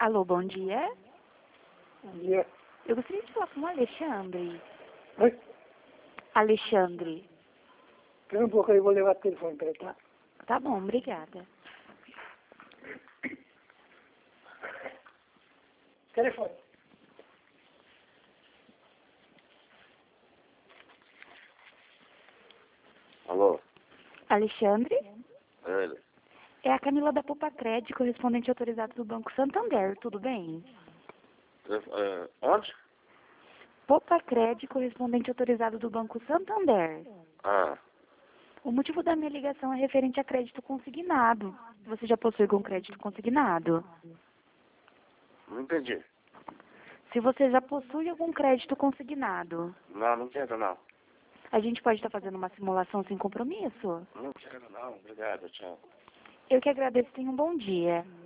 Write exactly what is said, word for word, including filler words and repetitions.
Alô, bom dia. Bom dia. Eu gostaria de falar com o Alexandre. Oi? Alexandre. Espera um pouco aí, eu vou levar o telefone para ele, tá? Tá bom, obrigada. Telefone. Alô? Alexandre? Ele? É a Camila da Poupa Crédito, correspondente autorizado do Banco Santander, tudo bem? É, onde? Poupa Crédito, correspondente autorizado do Banco Santander. Ah, O motivo da minha ligação é referente a crédito consignado. Você já possui algum crédito consignado? não entendi. Se você já possui algum crédito consignado, Não, não quero não. a gente pode estar fazendo uma simulação sem compromisso? Não quero não, obrigado, tchau. Eu que agradeço, tenha um bom dia.